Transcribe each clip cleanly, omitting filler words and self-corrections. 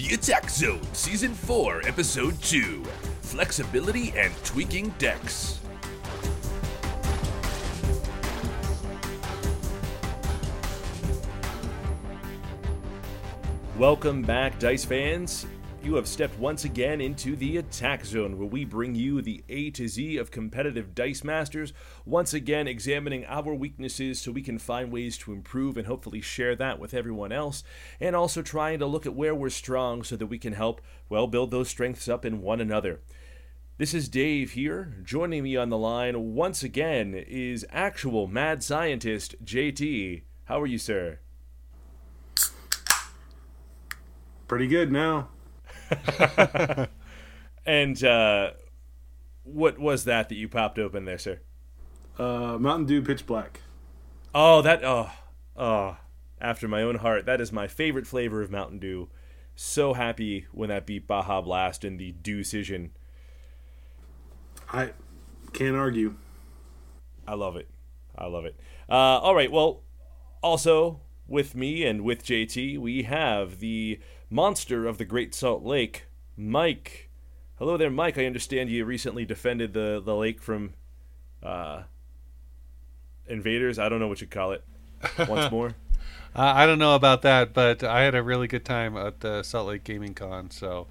The Attack Zone, Season 4, Episode 2, Flexibility and Tweaking Decks. Welcome back, Dice fans. You have stepped once again into the Attack Zone, where we bring you the A to Z of competitive Dice Masters, once again examining our weaknesses so we can find ways to improve and hopefully share that with everyone else, and also trying to look at where we're strong so that we can help, well, build those strengths up in one another. This is Dave here. Joining me on the line once again is actual mad scientist JT. How are you, sir? Pretty good now. And what was that you popped open there, sir? Mountain Dew Pitch Black. Oh, after my own heart. That is my favorite flavor of Mountain Dew. So happy when that beat Baja Blast in the Decision. I can't argue. I love it. All right, well, also with me and with JT, we have the monster of the Great Salt Lake, Mike. Hello there, Mike. I understand you recently defended the lake from invaders. I don't know what you call it. Once more. I don't know about that, but I had a really good time at the Salt Lake Gaming Con. So,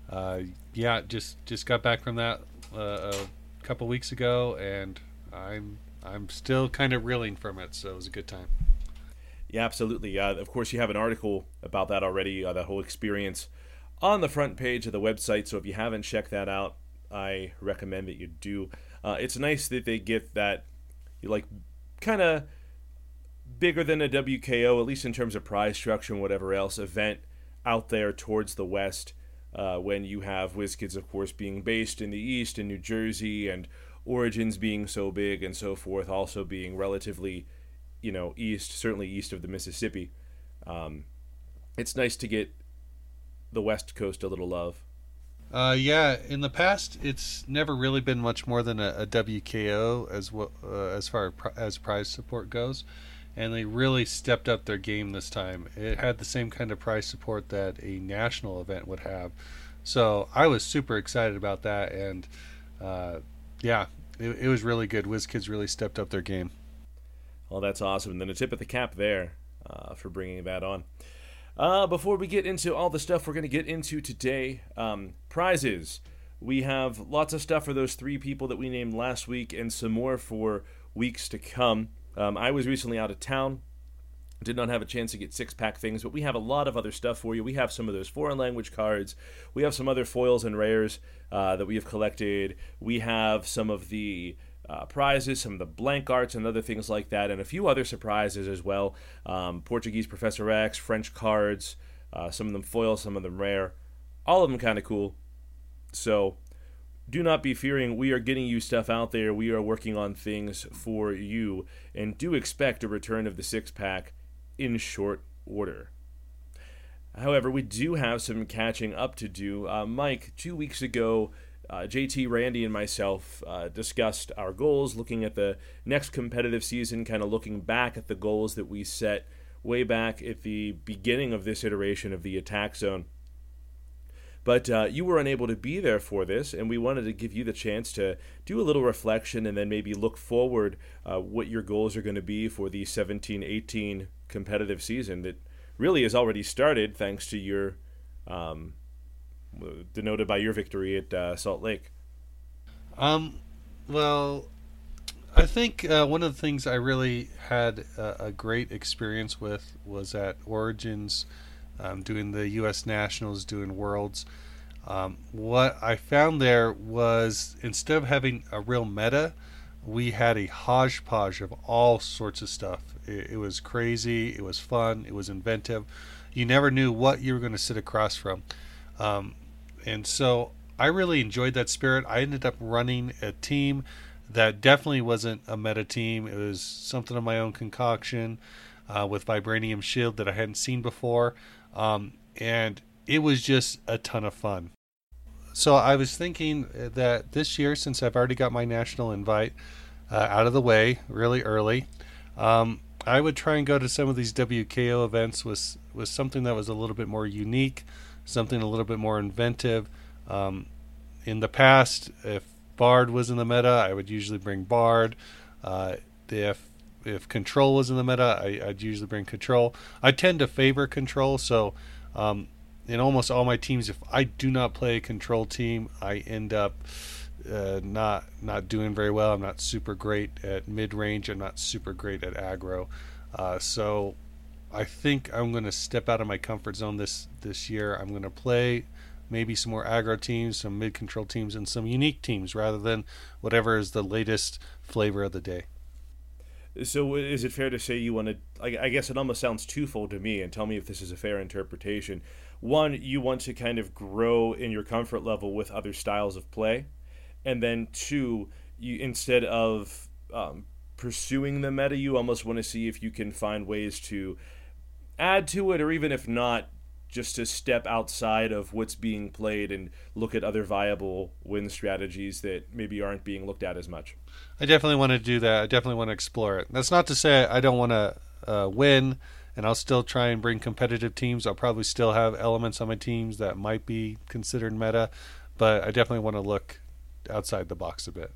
just got back from that a couple weeks ago, and I'm still kind of reeling from it. So it was a good time. Yeah, absolutely. Of course, you have an article about that already, that whole experience, on the front page of the website. So if you haven't checked that out, I recommend that you do. It's nice that they get that, kind of bigger than a WKO, at least in terms of prize structure and whatever else, event out there towards the west, when you have WizKids, of course, being based in the east, in New Jersey, and Origins being so big and so forth, also being relatively east, certainly east of the Mississippi. It's nice to get the West Coast a little love. In the past, it's never really been much more than a WKO as far as prize support goes, and they really stepped up their game this time. It had the same kind of prize support that a national event would have, so I was super excited about that, and it was really good. WizKids really stepped up their game. Well, that's awesome. And then a tip of the cap there for bringing that on. Before we get into all the stuff we're going to get into today, prizes. We have lots of stuff for those 3 people that we named last week and some more for weeks to come. I was recently out of town. Did not have a chance to get 6-pack things, but we have a lot of other stuff for you. We have some of those foreign language cards. We have some other foils and rares that we have collected. We have some of the prizes, some of the blank arts and other things like that, and a few other surprises as well. Portuguese Professor X, French cards, some of them foil, some of them rare, all of them kind of cool. So do not be fearing. We are getting you stuff out there. We are working on things for you, and do expect a return of the 6-pack in short order. However, we do have some catching up to do. Mike, 2 weeks ago, JT, Randy, and myself discussed our goals, looking at the next competitive season, kind of looking back at the goals that we set way back at the beginning of this iteration of the Attack Zone. But you were unable to be there for this, and we wanted to give you the chance to do a little reflection and then maybe look forward what your goals are going to be for the 17-18 competitive season that really has already started thanks to your denoted by your victory at Salt Lake. Well, I think one of the things I really had a great experience with was at Origins, doing the U.S. Nationals, doing Worlds. What I found there was, instead of having a real meta, we had a hodgepodge of all sorts of stuff. It was crazy, it was fun, it was inventive. You never knew what you were going to sit across from. And so I really enjoyed that spirit. I ended up running a team that definitely wasn't a meta team. It was something of my own concoction with Vibranium Shield that I hadn't seen before. And it was just a ton of fun. So I was thinking that this year, since I've already got my national invite out of the way really early, I would try and go to some of these WKO events with something that was a little bit more unique, something a little bit more inventive. In the past, if Bard was in the meta, I would usually bring Bard. If Control was in the meta, I'd usually bring Control. I tend to favor Control, so in almost all my teams, if I do not play a Control team, I end up not doing very well. I'm not super great at mid-range. I'm not super great at aggro. So I think I'm going to step out of my comfort zone this year. I'm going to play maybe some more aggro teams, some mid-control teams, and some unique teams rather than whatever is the latest flavor of the day. So is it fair to say you want to, I guess it almost sounds twofold to me, and tell me if this is a fair interpretation. One, you want to kind of grow in your comfort level with other styles of play. And then two, you instead of pursuing the meta, you almost want to see if you can find ways to add to it, or even if not, just to step outside of what's being played and look at other viable win strategies that maybe aren't being looked at as much. I definitely want to do that. I definitely want to explore it. That's not to say I don't want to win, and I'll still try and bring competitive teams. I'll probably still have elements on my teams that might be considered meta, but I definitely want to look outside the box a bit.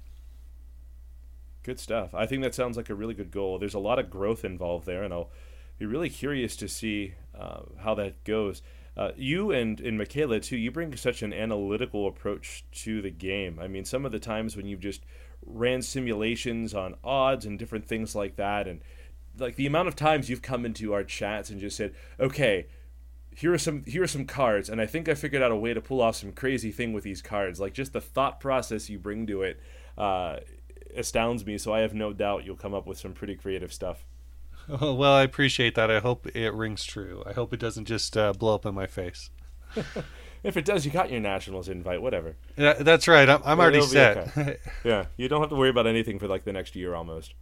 Good stuff. I think that sounds like a really good goal. There's a lot of growth involved there, and I'll be really curious to see how that goes. You and Michaela, too, you bring such an analytical approach to the game. I mean, some of the times when you've just ran simulations on odds and different things like that, and like the amount of times you've come into our chats and just said, okay, here are some cards, and I think I figured out a way to pull off some crazy thing with these cards. Like, just the thought process you bring to it astounds me, so I have no doubt you'll come up with some pretty creative stuff. Oh, well, I appreciate that. I hope it rings true. I hope it doesn't just blow up in my face. If it does, you got your Nationals invite, whatever. Yeah, that's right. I'm already set. Okay. Yeah, you don't have to worry about anything for like the next year almost.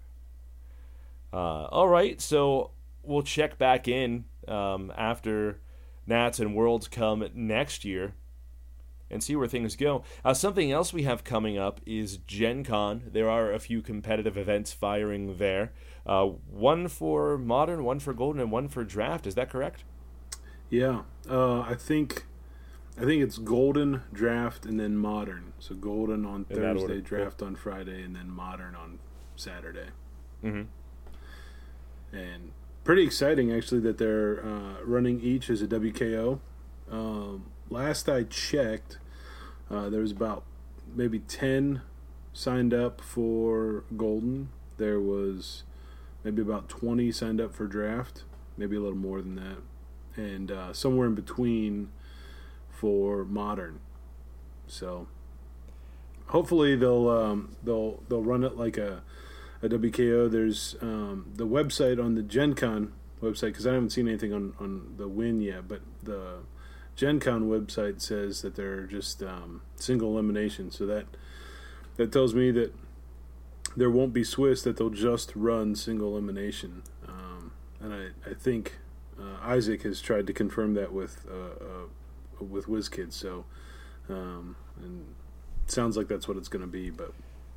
All right, so we'll check back in after Nats and Worlds come next year and see where things go. Something else we have coming up is Gen Con. There are a few competitive events firing there. One for Modern, one for Golden, and one for Draft. Is that correct? Yeah. I think it's Golden, Draft, and then Modern. So Golden on Thursday, Draft on Friday, and then Modern on Saturday. Mm-hmm. And pretty exciting, actually, that they're running each as a WKO. Last I checked, there was about maybe 10 signed up for Golden. There was maybe about 20 signed up for Draft, maybe a little more than that, and somewhere in between for Modern. So hopefully they'll run it like a WKO. There's the website on the Gen Con website, because I haven't seen anything on the win yet, but the Gen Con website says that they're just single elimination. So that tells me that there won't be Swiss, that they'll just run single elimination. And I think Isaac has tried to confirm that with WizKids. So and it sounds like that's what it's going to be, but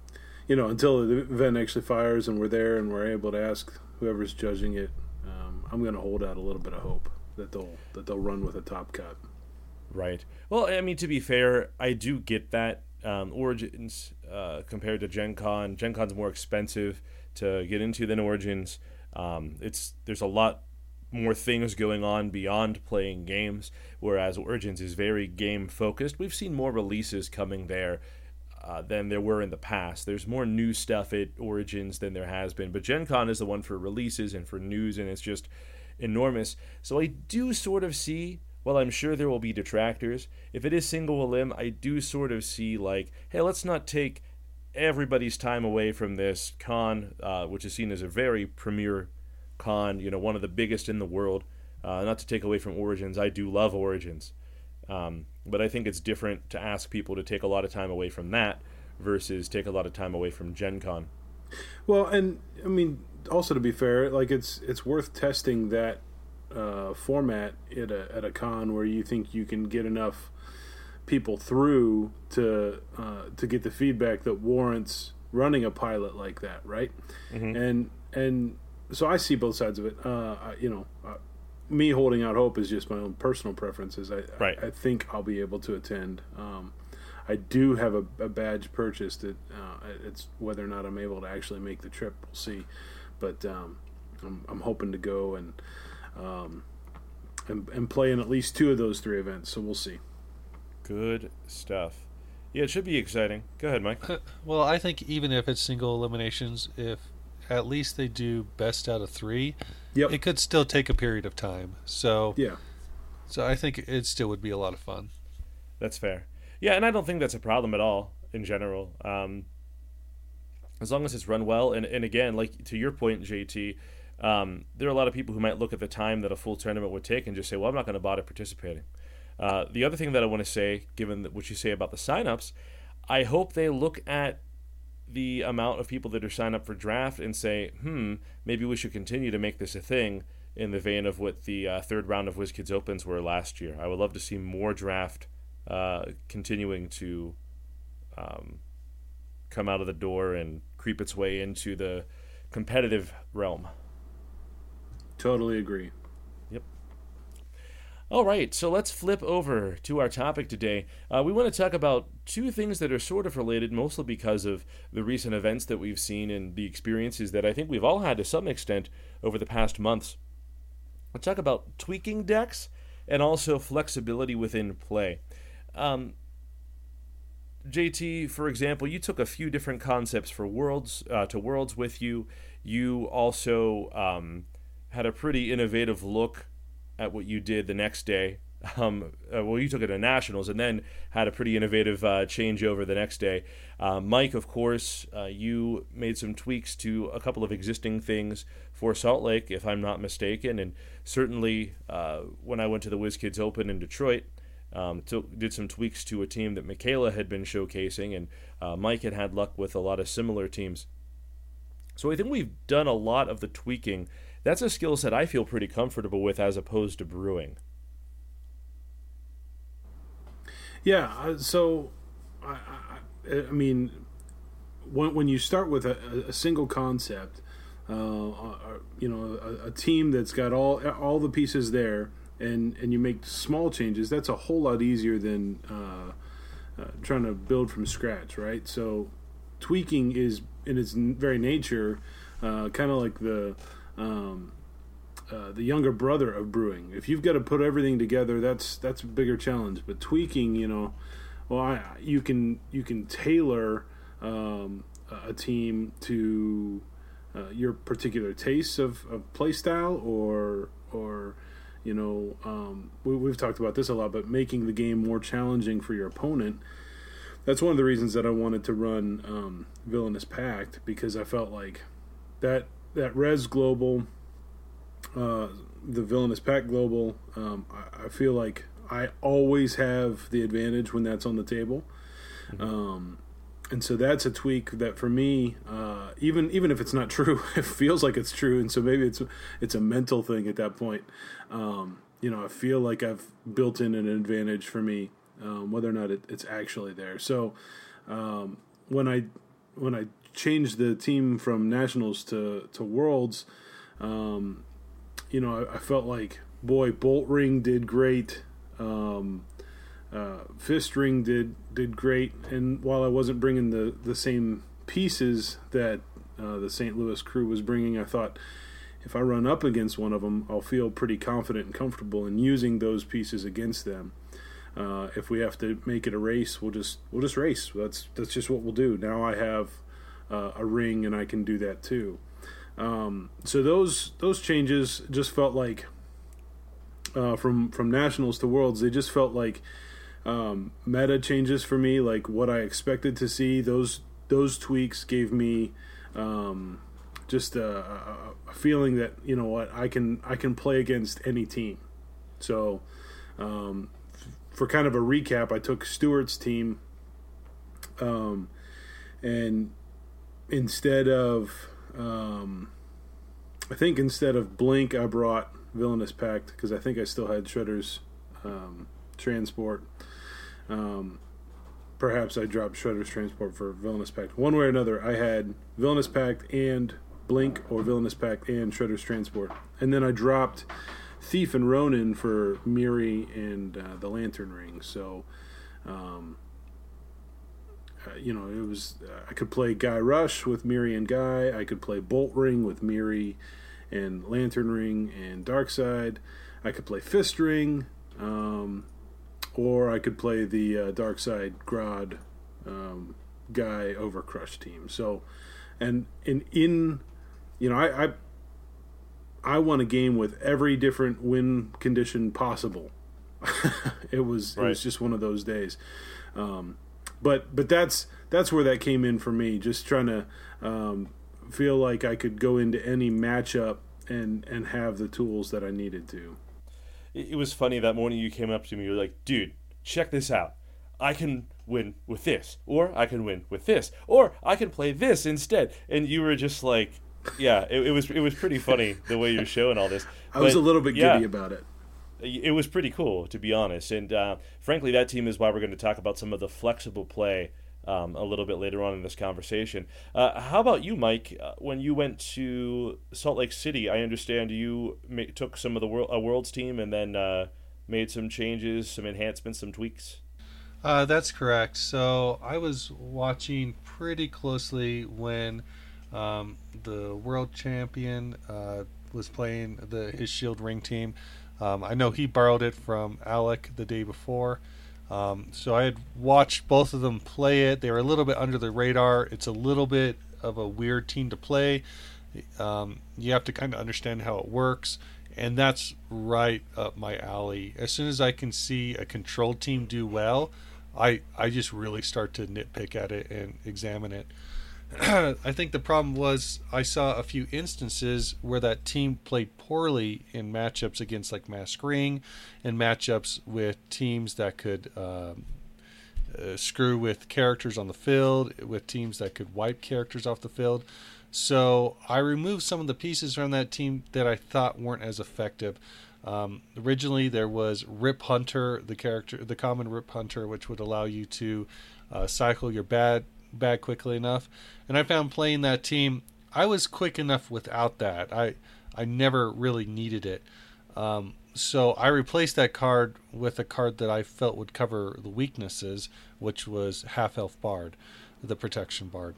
until the event actually fires and we're there and we're able to ask whoever's judging it, I'm going to hold out a little bit of hope that they'll run with a top cut. Right. Well, I mean, to be fair, I do get that. Origins compared to Gen Con. Gen Con's more expensive to get into than Origins. There's a lot more things going on beyond playing games, whereas Origins is very game focused. We've seen more releases coming there than there were in the past. There's more new stuff at Origins than there has been, but Gen Con is the one for releases and for news, and it's just enormous. So I do sort of see, well, I'm sure there will be detractors. If it is single elim, I do sort of see like, hey, let's not take everybody's time away from this con, which is seen as a very premier con, one of the biggest in the world. Not to take away from Origins, I do love Origins. But I think it's different to ask people to take a lot of time away from that versus take a lot of time away from Gen Con. Well, and I mean, also to be fair, like it's worth testing that format at a con where you think you can get enough people through to get the feedback that warrants running a pilot like that, right? Mm-hmm. And so I see both sides of it. me holding out hope is just my own personal preferences. Right. I think I'll be able to attend. I do have a badge purchased. That it's whether or not I'm able to actually make the trip, we'll see. But I'm hoping to go and play in at least 2 of those 3 events. So we'll see. Good stuff. Yeah, it should be exciting. Go ahead, Mike. Well, I think even if it's single eliminations, if at least they do best out of 3, Yep. it could still take a period of time. So Yeah. So I think it still would be a lot of fun. That's fair. Yeah, and I don't think that's a problem at all in general. As long as it's run well, and again, like to your point, JT, there are a lot of people who might look at the time that a full tournament would take and just say, well, I'm not going to bother participating. The other thing that I want to say, given what you say about the signups, I hope they look at the amount of people that are signed up for draft and say, maybe we should continue to make this a thing in the vein of what the 3rd round of WizKids Opens were last year. I would love to see more draft continuing to come out of the door and creep its way into the competitive realm. Totally agree. Yep. All right, so let's flip over to our topic today. We want to talk about 2 things that are sort of related, mostly because of the recent events that we've seen and the experiences that I think we've all had to some extent over the past months. We'll talk about tweaking decks and also flexibility within play. JT, for example, you took a few different concepts for Worlds to Worlds with you. You also had a pretty innovative look at what you did the next day. You took it to Nationals and then had a pretty innovative changeover the next day. Mike, of course, you made some tweaks to a couple of existing things for Salt Lake, if I'm not mistaken, and certainly when I went to the WizKids Open in Detroit, did some tweaks to a team that Michaela had been showcasing, and Mike had luck with a lot of similar teams. So I think we've done a lot of the tweaking. That's a skill set I feel pretty comfortable with as opposed to brewing. Yeah, so I mean, when you start with a single concept, a team that's got all the pieces there, and you make small changes, that's a whole lot easier than trying to build from scratch, right? So tweaking is, in its very nature, kind of like the younger brother of brewing. If you've got to put everything together, that's a bigger challenge. But tweaking, you can tailor a team to your particular tastes of play style, or we've talked about this a lot, but making the game more challenging for your opponent. That's one of the reasons that I wanted to run Villainous Pact, because I felt like that Res Global, the Villainous Pact Global, I feel like I always have the advantage when that's on the table. Mm-hmm. And so that's a tweak that for me, even if it's not true, it feels like it's true, and so maybe it's a mental thing at that point. I feel like I've built in an advantage for me, whether or not it's actually there. So when I changed the team from Nationals to Worlds, I felt like, boy, Bolt Ring did great. Fist Ring did great, and while I wasn't bringing the same pieces that the St. Louis crew was bringing, I thought, if I run up against one of them, I'll feel pretty confident and comfortable in using those pieces against them. If we have to make it a race, we'll just race. That's just what we'll do. Now I have a ring, and I can do that too. So those changes just felt like, from Nationals to Worlds, they just felt like meta changes for me, like what I expected to see. Those tweaks gave me just a feeling that, you know what, I can play against any team. So for kind of a recap, I took Stewart's team, and instead of Blink, I brought Villainous Pact, because I think I still had Shredder's Transport. Perhaps I dropped Shredder's Transport for Villainous Pact. One way or another, I had Villainous Pact and Blink, or Villainous Pact and Shredder's Transport. And then I dropped Thief and Ronin for Miri and the Lantern Ring. So, it was I could play Guy Rush with Miri and Guy. I could play Bolt Ring with Miri and Lantern Ring and Darkseid. I could play Fist Ring, or I could play the Darkseid Grodd Guy Overcrush team. So, I won a game with every different win condition possible. It was just one of those days. But that's where that came in for me. Just trying to feel like I could go into any matchup and have the tools that I needed to. It was funny that morning you came up to me. You were like, "Dude, check this out. I can win with this, or I can win with this, or I can play this instead." And you were just like, "Yeah." It was pretty funny the way you're showing all this. I was a little bit giddy about it. It was pretty cool, to be honest. And frankly, that team is why we're going to talk about some of the flexible play a little bit later on in this conversation. How about you, Mike? When you went to Salt Lake City, I understand you took some of the World's team and then made some changes, some enhancements, some tweaks. That's correct. So I was watching pretty closely when the world champion was playing his Shield Ring team. I know he borrowed it from Alec the day before. So I had watched both of them play it. They were a little bit under the radar. It's a little bit of a weird team to play. You have to kind of understand how it works. And that's right up my alley. As soon as I can see a controlled team do well, I just really start to nitpick at it and examine it. I think the problem was I saw a few instances where that team played poorly in matchups against like Mask Ring and matchups with teams that could screw with characters on the field, with teams that could wipe characters off the field. So I removed some of the pieces from that team that I thought weren't as effective. Originally there was Rip Hunter, the common Rip Hunter, which would allow you to cycle your bag quickly enough, and I found playing that team I was quick enough without that. I never really needed it, so I replaced that card with a card that I felt would cover the weaknesses, which was Half Elf Bard, the Protection Bard.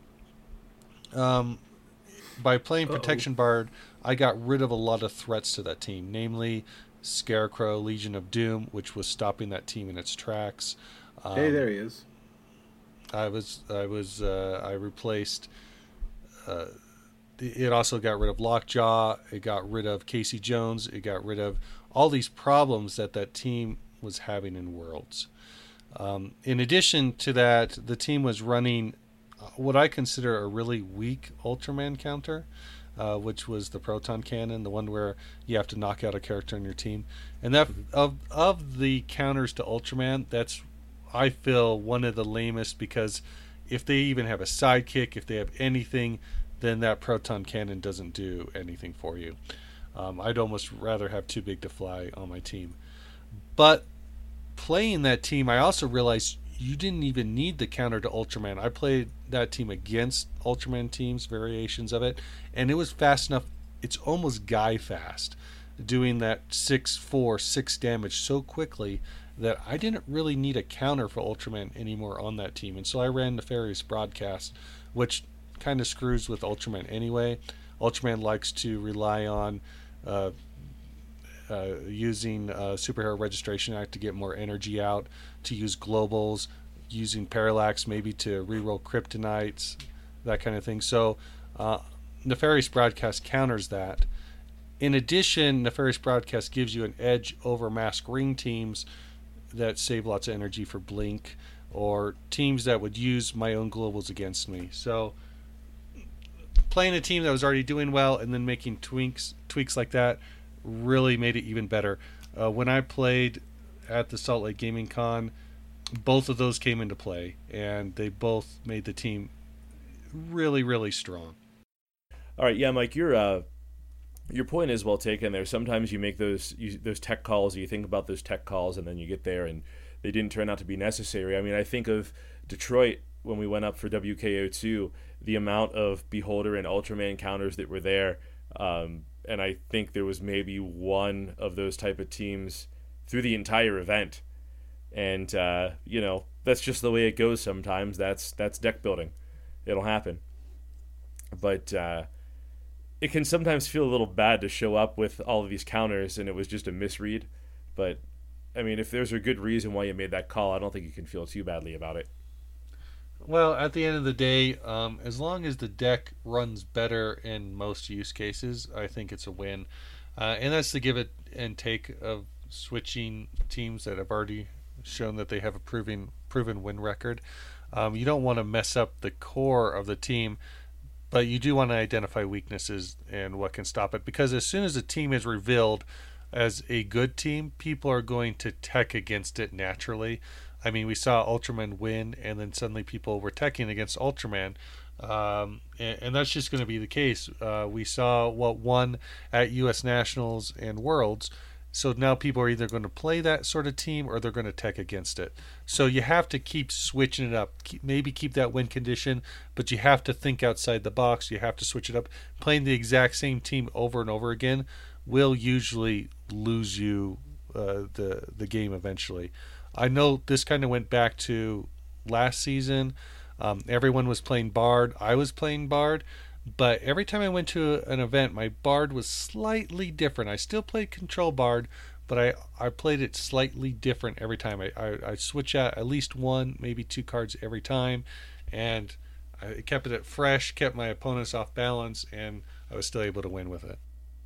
By playing Protection Bard, I got rid of a lot of threats to that team, namely Scarecrow, Legion of Doom, which was stopping that team in its tracks. Hey, there he is. I replaced. It also got rid of Lockjaw. It got rid of Casey Jones. It got rid of all these problems that team was having in Worlds. In addition to that, the team was running what I consider a really weak Ultraman counter, which was the Proton Cannon, the one where you have to knock out a character on your team. And that of the counters to Ultraman, that's, I feel, one of the lamest, because if they even have a sidekick, if they have anything, then that Proton Cannon doesn't do anything for you. I'd almost rather have Too Big to Fly on my team. But playing that team, I also realized you didn't even need the counter to Ultraman. I played that team against Ultraman teams, variations of it, and it was fast enough. It's almost Guy fast, doing that 6/4, 6 damage so quickly that I didn't really need a counter for Ultraman anymore on that team. And so I ran Nefarious Broadcast, which kind of screws with Ultraman anyway. Ultraman likes to rely on using Superhero Registration Act to get more energy out, to use globals, using Parallax maybe to reroll kryptonites, that kind of thing. So Nefarious Broadcast counters that. In addition, Nefarious Broadcast gives you an edge over Mask Ring teams that save lots of energy for Blink, or teams that would use my own globals against me. So playing a team that was already doing well and then making tweaks like that really made it even better. When I played at the Salt Lake Gaming Con, both of those came into play, and they both made the team really, really strong. All right, yeah, Mike, your point is well taken there. Sometimes you make those tech calls, you think about those tech calls, and then you get there and they didn't turn out to be necessary. I mean, I think of Detroit when we went up for WKO2, the amount of Beholder and Ultraman counters that were there. and I think there was maybe one of those type of teams through the entire event. And that's just the way it goes sometimes. That's deck building. It'll happen. But it can sometimes feel a little bad to show up with all of these counters and it was just a misread. But I mean, if there's a good reason why you made that call, I don't think you can feel too badly about it. Well, at the end of the day, as long as the deck runs better in most use cases, I think it's a win. And that's the give it and take of switching teams that have already shown that they have a proven win record. You don't want to mess up the core of the team, but you do want to identify weaknesses and what can stop it. Because as soon as a team is revealed as a good team, people are going to tech against it naturally. I mean, we saw Ultraman win, and then suddenly people were teching against Ultraman. And that's just going to be the case. We saw what won at U.S. Nationals and Worlds. So now people are either going to play that sort of team or they're going to tech against it. So you have to keep switching it up. Maybe keep that win condition, but you have to think outside the box. You have to switch it up. Playing the exact same team over and over again will usually lose you the game eventually. I know this kind of went back to last season. Everyone was playing Bard. I was playing Bard. But every time I went to an event, my Bard was slightly different. I still played Control Bard, but I played it slightly different every time. I switch out at least one, maybe two cards every time. And I kept it fresh, kept my opponents off balance, and I was still able to win with it.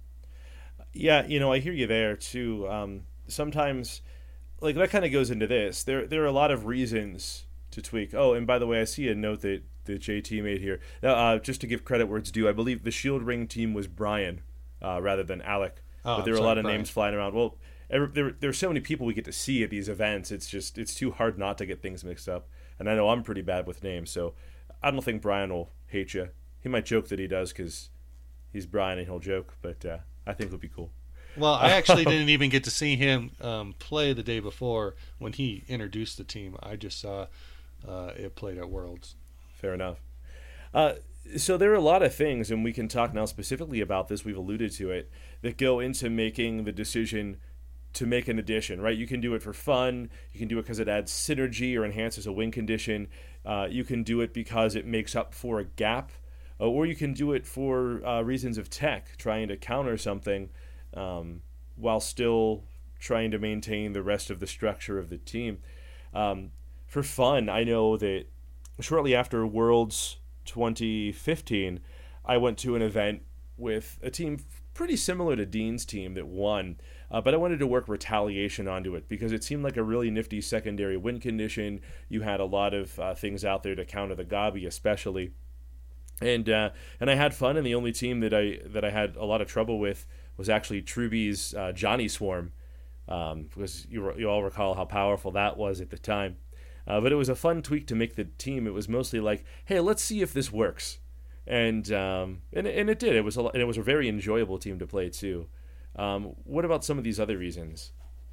Yeah, I hear you there, too. Sometimes, like, that kind of goes into this. There are a lot of reasons to tweak. Oh, and by the way, I see a note that JT made here. Just to give credit where it's due, I believe the Shield Ring team was Brian rather than Alec. But there were a lot of Brian names flying around. Well, there are so many people we get to see at these events. It's too hard not to get things mixed up. And I know I'm pretty bad with names, so I don't think Brian will hate you. He might joke that he does because he's Brian and he'll joke, but I think it'll be cool. Well, I actually didn't even get to see him play the day before when he introduced the team. I just saw it played at Worlds. Fair enough. So there are a lot of things, and we can talk now specifically about this, we've alluded to it, that go into making the decision to make an addition, right? You can do it for fun. You can do it because it adds synergy or enhances a win condition. You can do it because it makes up for a gap. Or you can do it for reasons of tech, trying to counter something while still trying to maintain the rest of the structure of the team. For fun, I know that shortly after Worlds 2015, I went to an event with a team pretty similar to Dean's team that won, but I wanted to work Retaliation onto it because it seemed like a really nifty secondary win condition. You had a lot of things out there to counter the Gabi especially. And I had fun, and the only team that I had a lot of trouble with was actually Truby's Johnny Swarm, because you all recall how powerful that was at the time. But it was a fun tweak to make the team. It was mostly like, hey, let's see if this works, and it did. It was a very enjoyable team to play too. What about some of these other reasons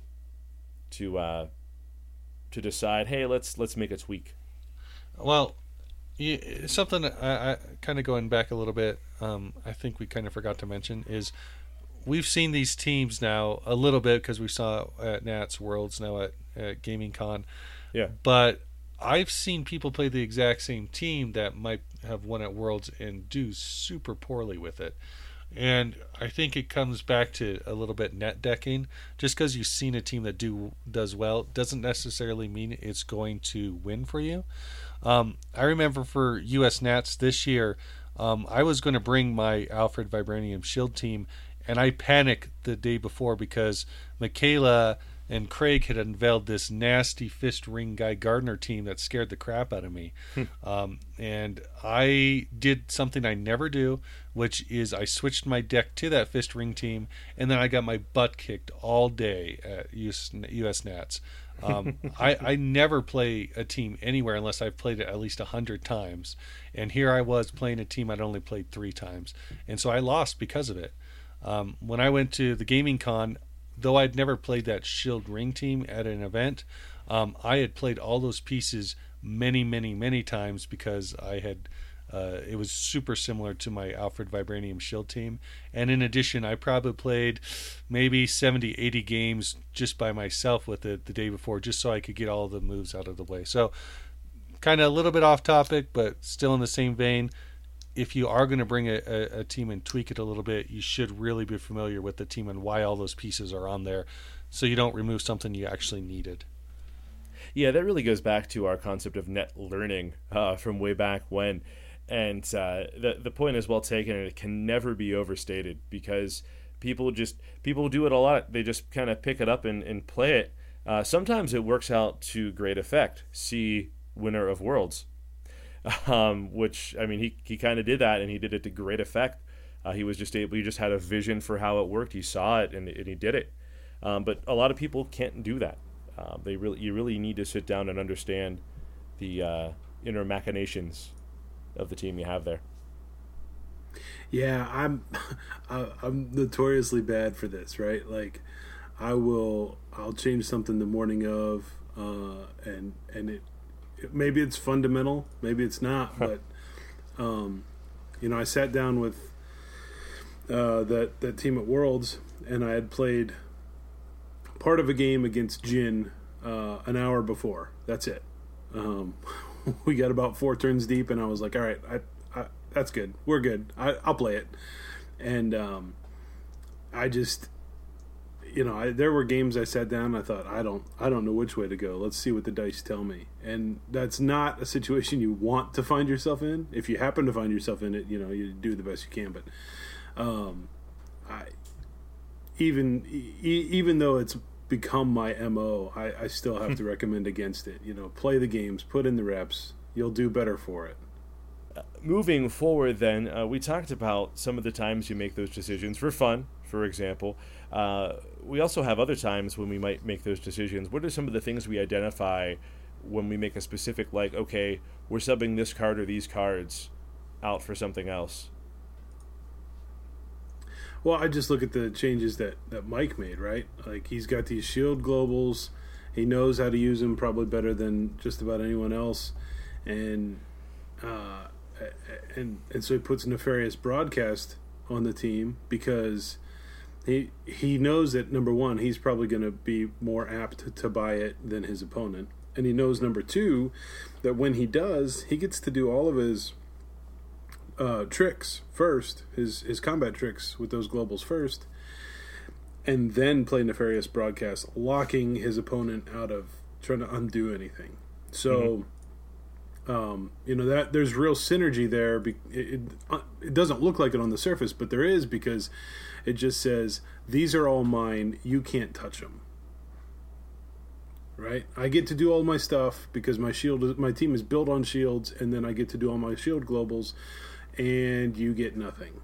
to decide? Hey, let's make a tweak. Well, something I kind of going back a little bit. I think we kind of forgot to mention is we've seen these teams now a little bit because we saw at Nats Worlds, now at Gaming Con. Yeah. But I've seen people play the exact same team that might have won at Worlds and do super poorly with it. And I think it comes back to a little bit net decking. Just because you've seen a team that does well doesn't necessarily mean it's going to win for you. I remember for US Nats this year, I was going to bring my Alfred Vibranium Shield team, and I panicked the day before because Michaela and Craig had unveiled this nasty Fist Ring Guy Gardner team that scared the crap out of me. And I did something I never do, which is I switched my deck to that Fist Ring team, and then I got my butt kicked all day at US Nats. I never play a team anywhere unless I've played it at least 100 times. And here I was playing a team I'd only played 3 times. And so I lost because of it. When I went to the Gaming Con, though I'd never played that Shield Ring team at an event, I had played all those pieces many, many, many times because I had It was super similar to my Alfred Vibranium Shield team. And in addition, I probably played maybe 70, 80 games just by myself with it the day before, just so I could get all the moves out of the way. So kind of a little bit off topic, but still in the same vein. If you are going to bring a team and tweak it a little bit, you should really be familiar with the team and why all those pieces are on there, so you don't remove something you actually needed. Yeah, that really goes back to our concept of net learning from way back when. And the point is well taken, and it can never be overstated, because people do it a lot. They just kind of pick it up and play it. Sometimes it works out to great effect. See Winner of Worlds. Which, I mean, he kind of did that, and he did it to great effect. He just had a vision for how it worked. He saw it, and he did it. But a lot of people can't do that. You really need to sit down and understand the inner machinations of the team you have there. Yeah, I'm notoriously bad for this, right? Like, I'll change something the morning of, and it maybe it's fundamental, maybe it's not, but I sat down with that team at Worlds, and I had played part of a game against Jin an hour before. That's it. We got about 4 turns deep, and I was like, all right, I that's good. We're good. I'll play it. And I just, there were games I sat down and I thought, I don't know which way to go. Let's see what the dice tell me. And that's not a situation you want to find yourself in. If you happen to find yourself in it, you do the best you can. But even though it's become my MO, I still have to recommend against it. Play the games, put in the reps. You'll do better for it. Moving forward, then, we talked about some of the times you make those decisions for fun, for example. We also have other times when we might make those decisions. What are some of the things we identify when we make a specific, like, okay, we're subbing this card or these cards out for something else? Well, I just look at the changes that Mike made, right? Like, he's got these shield globals. He knows how to use them probably better than just about anyone else. And so he puts Nefarious Broadcast on the team because he knows that, number one, he's probably going to be more apt to buy it than his opponent. And he knows, number two, that when he does, he gets to do all of his tricks first, his combat tricks with those globals first, and then play Nefarious Broadcast, locking his opponent out of trying to undo anything. So, that there's real synergy there. It doesn't look like it on the surface, but there is, because it just says, these are all mine, you can't touch them. Right? I get to do all my stuff because my team is built on shields, and then I get to do all my shield globals, and you get nothing.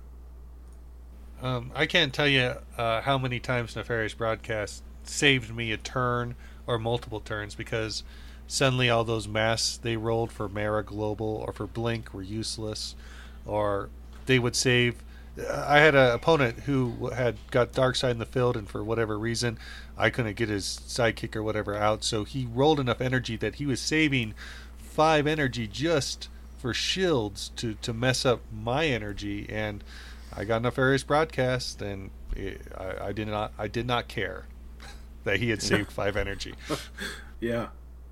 I can't tell you how many times Nefarious Broadcast saved me a turn or multiple turns, because suddenly all those masks they rolled for Mara Global or for Blink were useless, or they would save. I had an opponent who had got Darkseid in the field, and for whatever reason I couldn't get his sidekick or whatever out, so he rolled enough energy that he was saving 5 energy just for shields to mess up my energy, and I got Nefarious Broadcast, and I did not care that he had saved 5 energy. Yeah.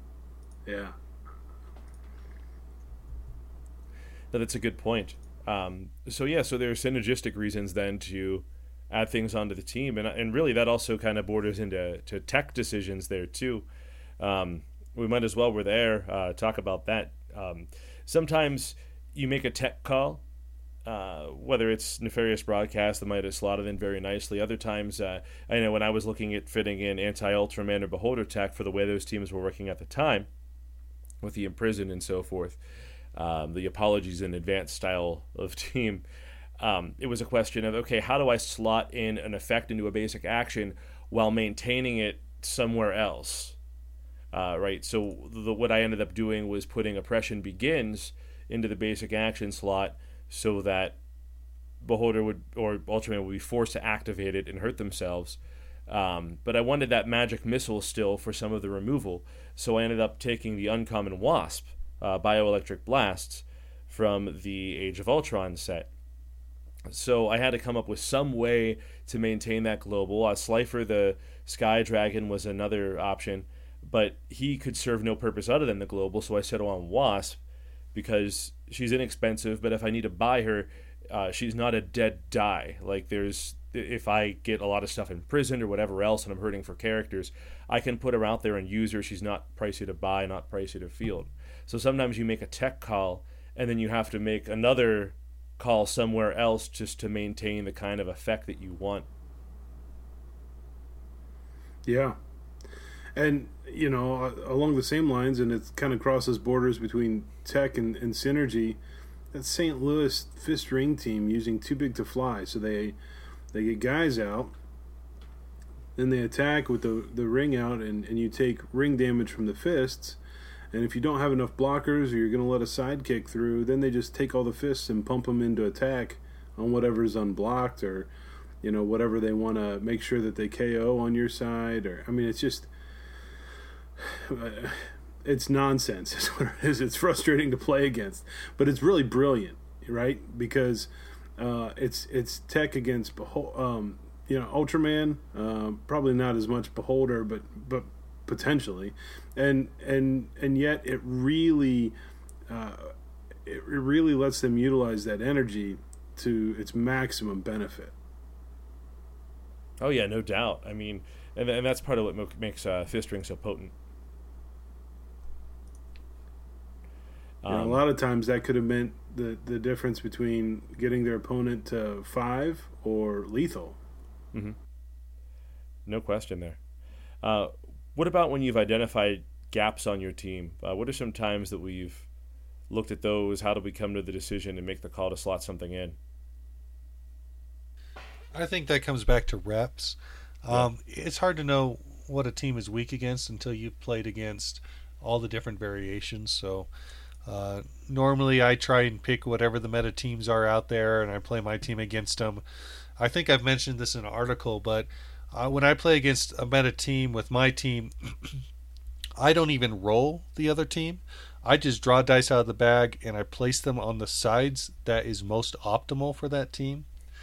That's a good point. So there are synergistic reasons then to add things onto the team, and really that also kind of borders into tech decisions there too. We might as well, we're there, talk about that. Sometimes you make a tech call, whether it's Nefarious Broadcast that might have slotted in very nicely. Other times, I know when I was looking at fitting in Anti-Ultraman or Beholder tech for the way those teams were working at the time, with the Imprison and so forth, the apologies in advance style of team, it was a question of, okay, how do I slot in an effect into a basic action while maintaining it somewhere else? Right, so what I ended up doing was putting Oppression Begins into the basic action slot so that Beholder or Ultraman would be forced to activate it and hurt themselves. But I wanted that magic missile still for some of the removal, so I ended up taking the uncommon Wasp, Bioelectric Blasts, from the Age of Ultron set. So I had to come up with some way to maintain that global. Slifer the Sky Dragon was another option, but he could serve no purpose other than the global, so I settled on Wasp because she's inexpensive, but if I need to buy her, she's not a dead die. Like, if I get a lot of stuff in prison or whatever else and I'm hurting for characters, I can put her out there and use her. She's not pricey to buy, not pricey to field. So sometimes you make a tech call and then you have to make another call somewhere else just to maintain the kind of effect that you want. Yeah. And, along the same lines, and it kind of crosses borders between tech and synergy, that St. Louis fist ring team using Too Big to Fly. So they get guys out, then they attack with the ring out, and you take ring damage from the fists. And if you don't have enough blockers or you're going to let a sidekick through, then they just take all the fists and pump them into attack on whatever's unblocked, or, whatever they want to make sure that they KO on your side. It's just, it's nonsense is what it is. It's frustrating to play against, but it's really brilliant, right? Because it's tech against Ultraman, probably not as much Beholder, but potentially, and yet it really lets them utilize that energy to its maximum benefit. Oh yeah, no doubt. And that's part of what makes Fist Ring so potent. A lot of times that could have meant the difference between getting their opponent to 5 or lethal. Mm-hmm. No question there. What about when you've identified gaps on your team? What are some times that we've looked at those? How do we come to the decision and make the call to slot something in? I think that comes back to reps. It's hard to know what a team is weak against until you've played against all the different variations. So normally I try and pick whatever the meta teams are out there, and I play my team against them. I think I've mentioned this in an article, but when I play against a meta team with my team, I don't even roll the other team. I just draw dice out of the bag and I place them on the sides that is most optimal for that team.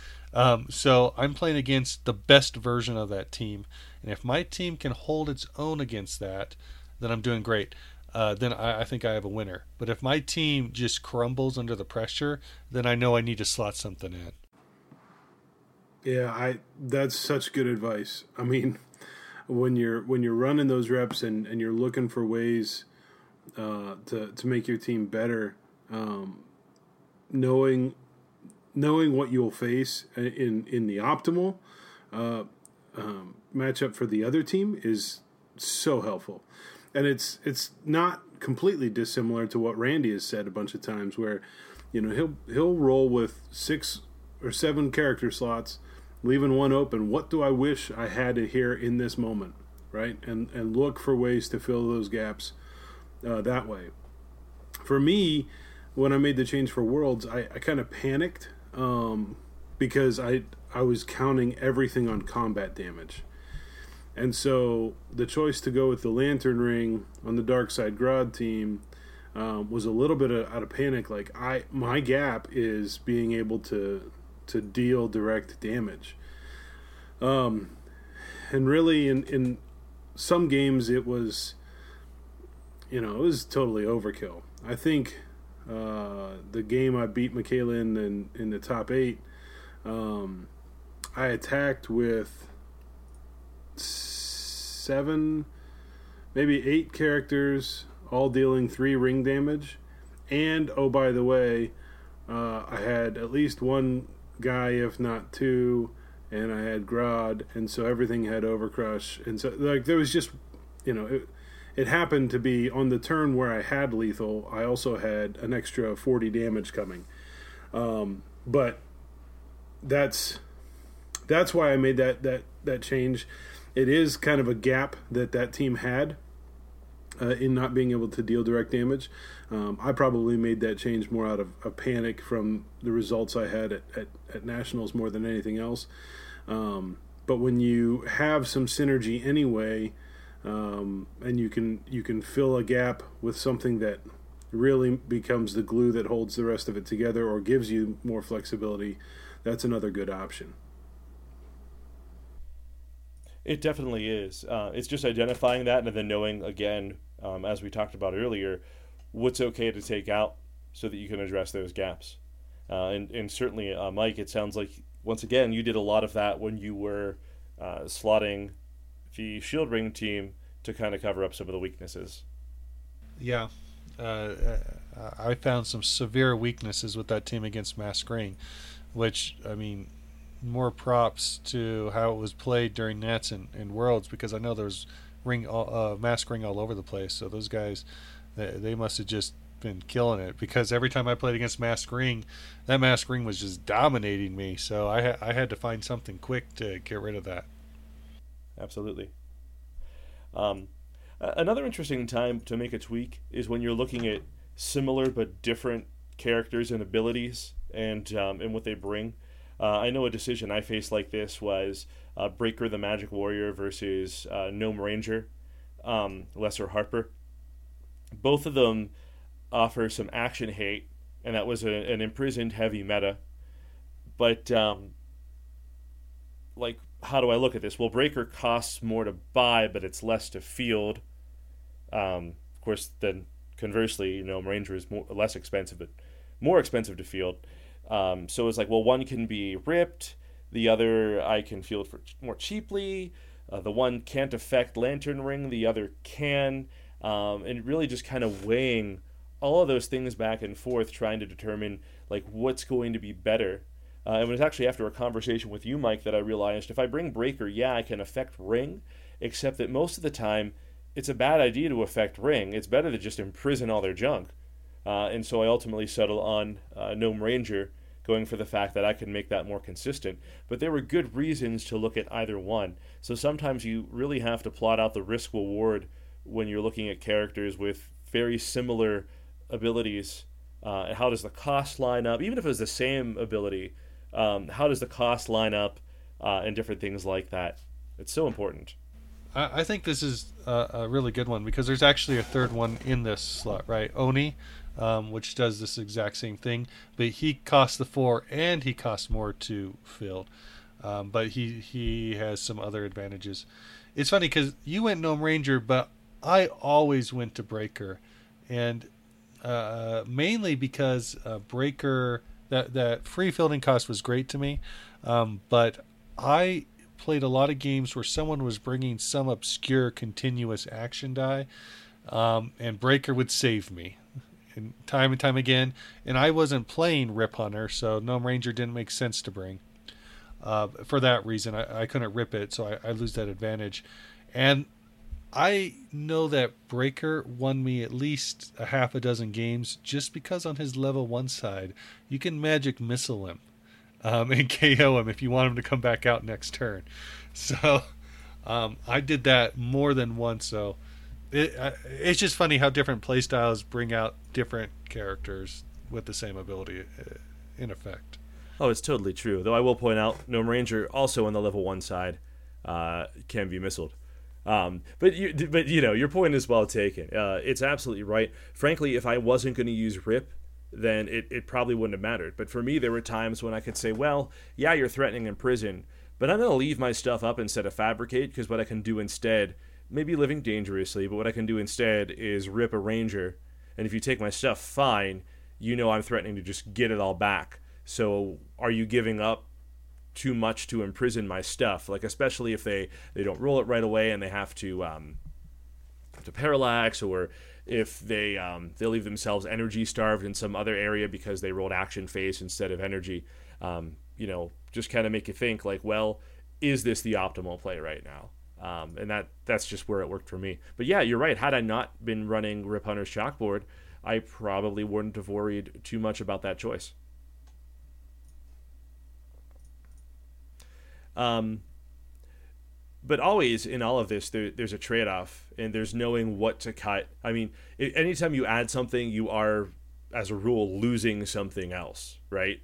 So I'm playing against the best version of that team, and if my team can hold its own against that, then I'm doing great. Then I think I have a winner. But if my team just crumbles under the pressure, then I know I need to slot something in. Yeah, that's such good advice. When you're running those reps and you're looking for ways to make your team better, knowing what you'll face in the optimal matchup for the other team is so helpful. And it's not completely dissimilar to what Randy has said a bunch of times, where he'll roll with 6 or 7 character slots, leaving one open. What do I wish I had here in this moment, right? And look for ways to fill those gaps that way. For me, when I made the change for Worlds, I kind of panicked because I was counting everything on combat damage. And so the choice to go with the Lantern Ring on the Darkside Grodd team was a little bit out of panic. Like, my gap is being able to deal direct damage. And really in some games it was totally overkill. I think the game I beat Michaela in the top 8, I attacked with 7, maybe 8 characters, all dealing 3 ring damage. And, oh, by the way, I had at least one guy, if not 2, and I had Grodd, and so everything had Overcrush. And so, there was just, it happened to be on the turn where I had lethal, I also had an extra 40 damage coming. But that's why I made that change. It is kind of a gap that team had in not being able to deal direct damage. I probably made that change more out of a panic from the results I had at Nationals more than anything else. But when you have some synergy anyway, and you can fill a gap with something that really becomes the glue that holds the rest of it together or gives you more flexibility, that's another good option. It definitely is. It's just identifying that and then knowing, again, as we talked about earlier, what's okay to take out so that you can address those gaps. And certainly, Mike, it sounds like, once again, you did a lot of that when you were slotting the Shield Ring team to kind of cover up some of the weaknesses. Yeah. I found some severe weaknesses with that team against Mask Ring, which, I mean, more props to how it was played during Nats and Worlds, because I know there was Mask Ring all over the place. So those guys, they must have just been killing it, because every time I played against Mask Ring, that Mask Ring was just dominating me. So I had to find something quick to get rid of that. Absolutely. Another interesting time to make a tweak is when you're looking at similar but different characters and abilities and what they bring. I know a decision I faced like this was Breaker the Magic Warrior versus Gnome Ranger, Lesser Harper. Both of them offer some action hate, and that was an imprisoned heavy meta. But, like, how do I look at this? Well, Breaker costs more to buy, but it's less to field. Of course, then conversely, Gnome Ranger is less expensive, but more expensive to field. So it's like, well, one can be ripped, the other I can field for more cheaply. The one can't affect Lantern Ring, the other can. And really just kind of weighing all of those things back and forth, trying to determine like what's going to be better. And it was actually after a conversation with you, Mike, that I realized if I bring Breaker, yeah, I can affect Ring, except that most of the time it's a bad idea to affect Ring. It's better to just imprison all their junk. And so I ultimately settled on Gnome Ranger, going for the fact that I could make that more consistent. But there were good reasons to look at either one. So sometimes you really have to plot out the risk-reward when you're looking at characters with very similar abilities. How does the cost line up? Even if it was the same ability, how does the cost line up and different things like that? It's so important. I think this is a really good one, because there's actually a third one in this slot, right? Oni, which does this exact same thing, but he costs the 4 and he costs more to field. But he has some other advantages. It's funny because you went Gnome Ranger, but I always went to Breaker, and mainly because Breaker, that free fielding cost was great to me, but I played a lot of games where someone was bringing some obscure continuous action die, and Breaker would save me and time again, and I wasn't playing Rip Hunter, so Gnome Ranger didn't make sense to bring. For that reason, I couldn't rip it, so I lose that advantage. And I know that Breaker won me at least a half a dozen games just because on his level 1 side, you can magic missile him and KO him if you want him to come back out next turn. So I did that more than once. So it's just funny how different playstyles bring out different characters with the same ability in effect. Oh, it's totally true. Though I will point out, Gnome Ranger also on the level 1 side can be missiled. But your point is well taken. It's absolutely right. Frankly, if I wasn't going to use Rip, then it probably wouldn't have mattered. But for me, there were times when I could say, well, yeah, you're threatening imprison, but I'm going to leave my stuff up instead of fabricate, because what I can do instead, maybe living dangerously, but what I can do instead is rip a ranger. And if you take my stuff, fine, I'm threatening to just get it all back. So are you giving up too much to imprison my stuff? Like, especially if they don't roll it right away and they have to parallax, or if they leave themselves energy starved in some other area because they rolled action phase instead of energy. Just kind of make you think like, well, is this the optimal play right now? And that's just where it worked for me. But yeah, you're right. Had I not been running Rip Hunter's chalkboard, I probably wouldn't have worried too much about that choice. But always in all of this, there's a trade-off, and there's knowing what to cut. I mean, anytime you add something, you are, as a rule, losing something else, right?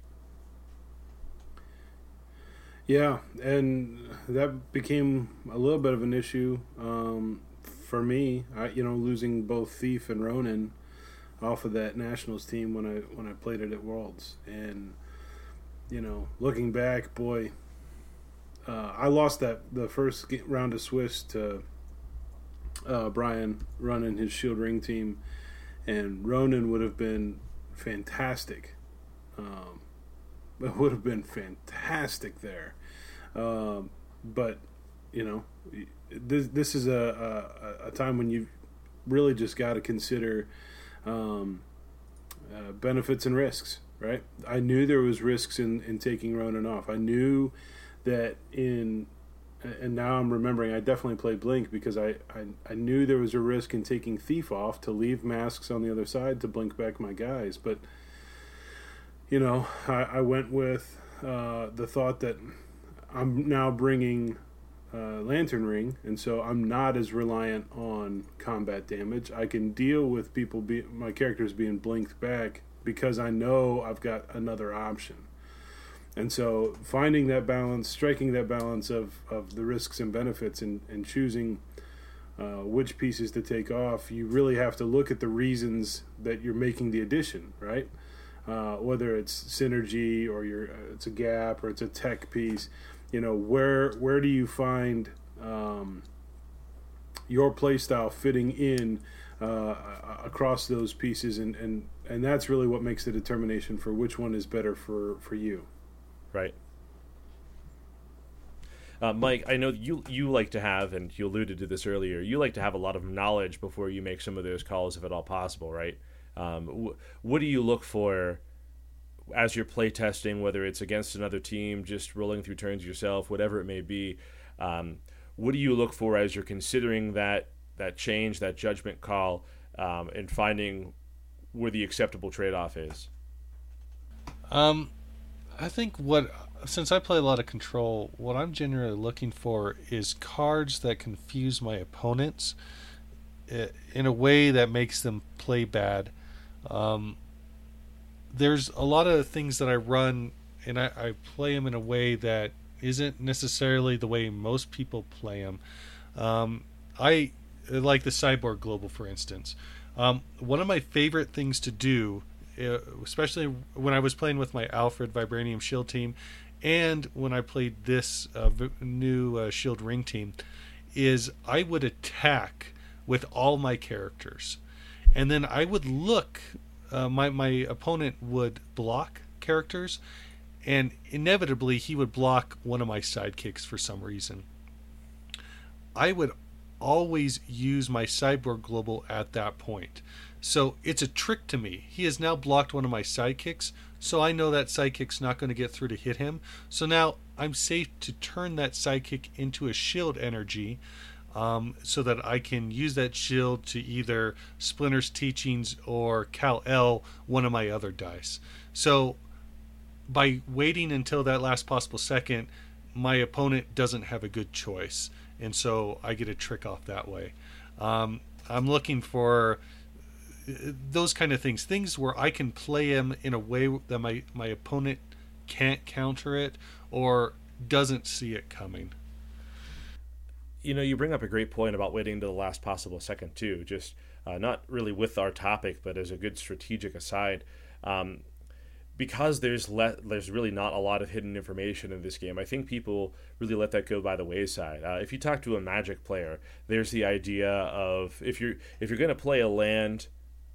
Yeah, and that became a little bit of an issue for me. Losing both Thief and Ronin. off of that Nationals team when I played it at Worlds. And looking back, boy, I lost the first round of Swiss to Brian running his Shield Ring team, and Ronan would have been fantastic. It would have been fantastic there. But this is a time when you really just got to consider benefits and risks, right? I knew there was risks in taking Ronan off. I knew that and now I'm remembering I definitely played Blink because I knew there was a risk in taking Thief off to leave masks on the other side to blink back my guys. But, I went with the thought that I'm now bringing Lantern Ring, and so I'm not as reliant on combat damage. I can deal with my characters being blinked back because I know I've got another option. And so finding that balance, striking that balance of the risks and benefits and choosing which pieces to take off, you really have to look at the reasons that you're making the addition, right? Whether it's synergy or it's a gap or it's a tech piece. Where do you find your playstyle fitting in across those pieces, and that's really what makes the determination for which one is better for you. Right. Mike, I know you like to have, and you alluded to this earlier, you like to have a lot of knowledge before you make some of those calls, if at all possible, right? What do you look for as you're play testing, whether it's against another team, just rolling through turns yourself, whatever it may be? What do you look for as you're considering that change, that judgment call, and finding where the acceptable trade-off is? I think since I play a lot of Control, what I'm generally looking for is cards that confuse my opponents in a way that makes them play bad. There's a lot of things that I run, and I play them in a way that isn't necessarily the way most people play them. I like the Cyborg Global, for instance. One of my favorite things to do, especially when I was playing with my Alfred Vibranium Shield team and when I played this new Shield Ring team, is I would attack with all my characters, and then I would look, my opponent would block characters, and inevitably he would block one of my sidekicks for some reason. I would always use my Cyborg Global at that point. So it's a trick to me. He has now blocked one of my sidekicks, so I know that sidekick's not going to get through to hit him. So now I'm safe to turn that sidekick into a shield energy, so that I can use that shield to either Splinter's Teachings or Kal-El, one of my other dice. So by waiting until that last possible second, my opponent doesn't have a good choice, and so I get a trick off that way. I'm looking for those kind of things where I can play him in a way that my opponent can't counter it or doesn't see it coming. You bring up a great point about waiting to the last possible second too, just not really with our topic, but as a good strategic aside. Because there's really not a lot of hidden information in this game, I think people really let that go by the wayside. If you talk to a Magic player, there's the idea of if you're going to play a land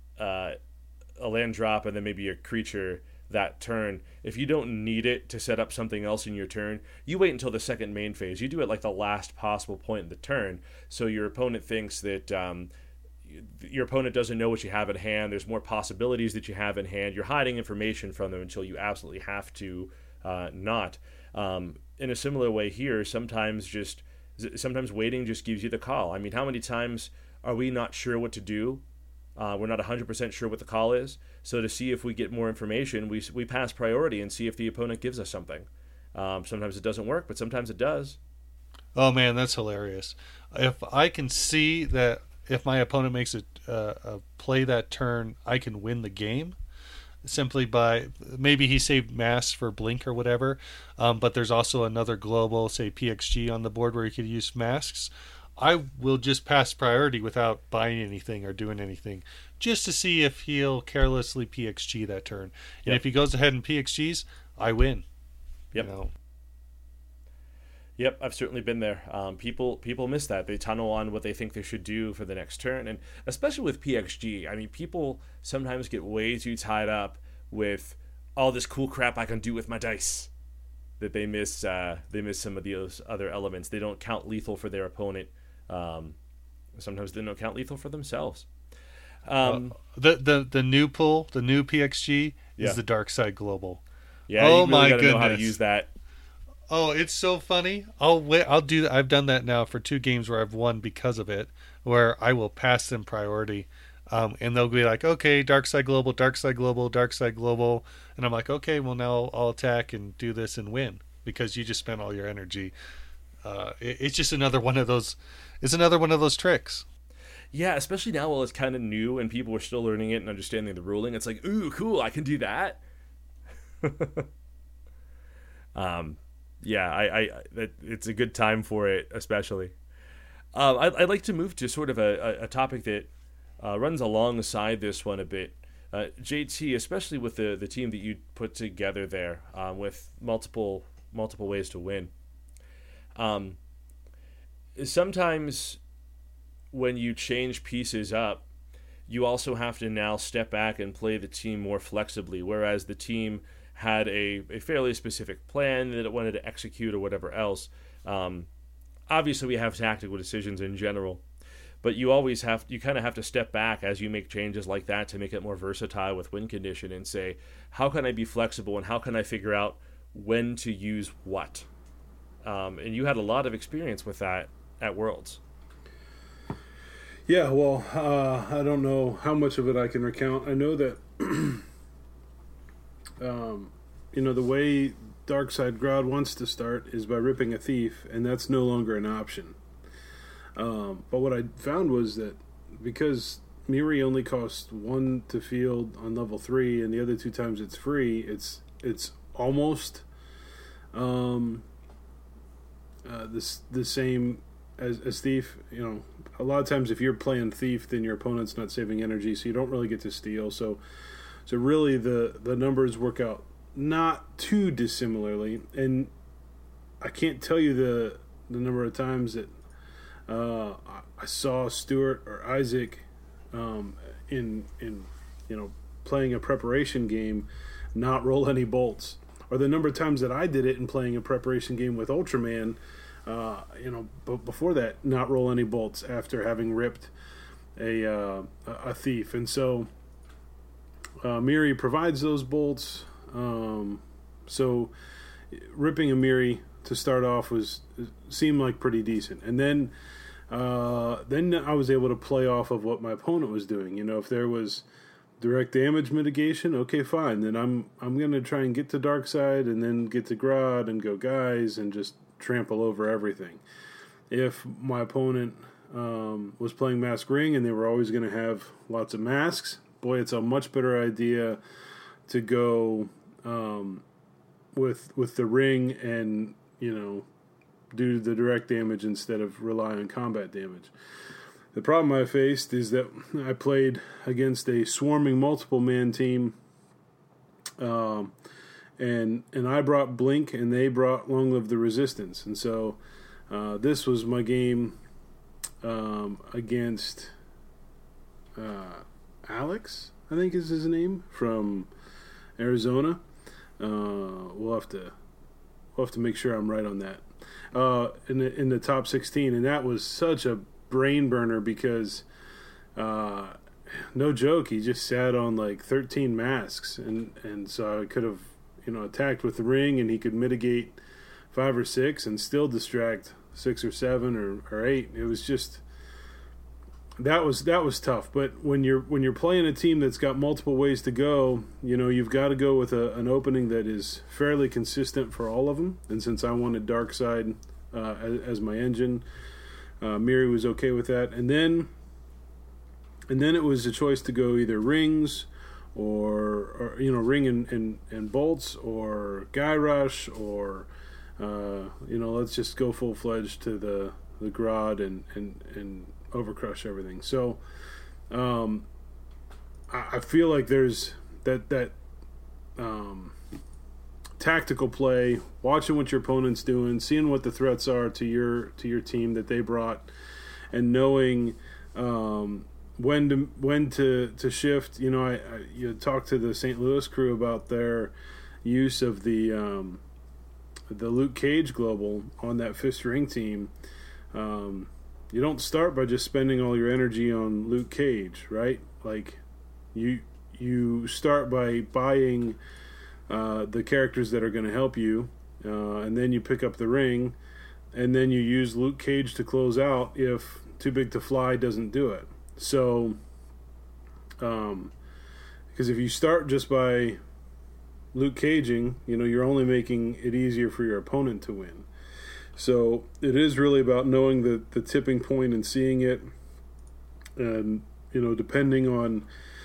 drop and then maybe a creature that turn, if you don't need it to set up something else in your turn, you wait until the second main phase. You do it like the last possible point in the turn, so your opponent thinks that your opponent doesn't know what you have at hand. There's more possibilities that you have in hand. You're hiding information from them until you absolutely have to not. In a similar way here, sometimes waiting just gives you the call. I mean, how many times are we not sure what to do? We're not 100% sure what the call is. So to see if we get more information, we pass priority and see if the opponent gives us something. Sometimes it doesn't work, but sometimes it does. Oh man, that's hilarious. If I can see that if my opponent makes a play that turn, I can win the game simply by maybe he saved mass for blink or whatever, but there's also another global, say PXG on the board where he could use masks. I will just pass priority without buying anything or doing anything just to see if he'll carelessly PXG that turn. And Yep. if he goes ahead and PXGs, I win. Yep. You know? Yep, I've certainly been there. People miss that. They tunnel on what they think they should do for the next turn, and especially with PXG. I mean, people sometimes get way too tied up with all this cool crap I can do with my dice that they miss some of those other elements. They don't count lethal for their opponent. Sometimes they don't count lethal for themselves. The new pull, the new PXG Yeah. is the Dark Side Global. Yeah, Oh you really my got to know how to goodness. use that. Oh, it's so funny. I'll do that. I've done that now for 2 games where I've won because of it, where I will pass them priority. And they'll be like, okay, Dark Side Global, Dark Side Global, Dark Side Global. And I'm like, okay, well, now I'll attack and do this and win because you just spent all your energy. It's just another one of those. It's another one of those tricks. Yeah, especially now while it's kind of new and people are still learning it and understanding the ruling. It's like, ooh, cool, I can do that. Yeah, it's a good time for it, especially. I'd like to move to sort of a topic that runs alongside this one a bit. JT, especially with the team that you put together there, with multiple ways to win. Sometimes when you change pieces up, you also have to now step back and play the team more flexibly, whereas the team had a fairly specific plan that it wanted to execute or whatever else. Obviously, we have tactical decisions in general, but you kind of have to step back as you make changes like that to make it more versatile with win condition and say, how can I be flexible and how can I figure out when to use what? And you had a lot of experience with that at Worlds. Yeah, well, I don't know how much of it I can recount. I know that, the way Darkside Grodd wants to start is by ripping a thief, and that's no longer an option. But what I found was that because Miri only costs 1 to field on level 3, and the other 2 times it's free, it's almost the same as Thief. A lot of times if you're playing Thief, then your opponent's not saving energy, so you don't really get to steal. So really the numbers work out not too dissimilarly, and I can't tell you the number of times that I saw Stuart or Isaac in playing a preparation game not roll any bolts, or the number of times that I did it in playing a preparation game with Ultraman. But before that, not roll any bolts after having ripped a thief, and so Miri provides those bolts. So ripping a Miri to start off seemed like pretty decent, and then I was able to play off of what my opponent was doing. If there was direct damage mitigation, okay, fine. Then I'm gonna try and get to Darkside and then get to Grodd and go guys and just trample over everything. If my opponent was playing Mask Ring and they were always going to have lots of masks, boy, it's a much better idea to go with the ring and do the direct damage instead of rely on combat damage. The problem I faced is that I played against a swarming multiple man team, and I brought Blink and they brought Long Live the Resistance, and so this was my game against Alex, I think is his name, from Arizona. We'll have to make sure I'm right on that. In the top 16, and that was such a brain burner because no joke, he just sat on like 13 masks, and so I could have attacked with the ring, and he could mitigate 5 or 6 and still distract 6 or 7 or 8. It was just that was tough. But when you're playing a team that's got multiple ways to go, you've got to go with an opening that is fairly consistent for all of them. And since I wanted Darkside as my engine, Miri was okay with that. And then it was a choice to go either rings or ring and bolts, or guy rush, or let's just go full fledged to the Grodd and overcrush everything. So I feel like there's that tactical play, watching what your opponent's doing, seeing what the threats are to your team that they brought, and knowing when to shift. You know, you talked to the St. Louis crew about their use of the Luke Cage global on that fifth ring team. You don't start by just spending all your energy on Luke Cage, right? Like you start by buying the characters that are going to help you, and then you pick up the ring, and then you use Luke Cage to close out if Too Big to Fly doesn't do it. So, because if you start just by Luke Caging, you know, you're only making it easier for your opponent to win. So it is really about knowing the tipping point and seeing it, and you know, depending on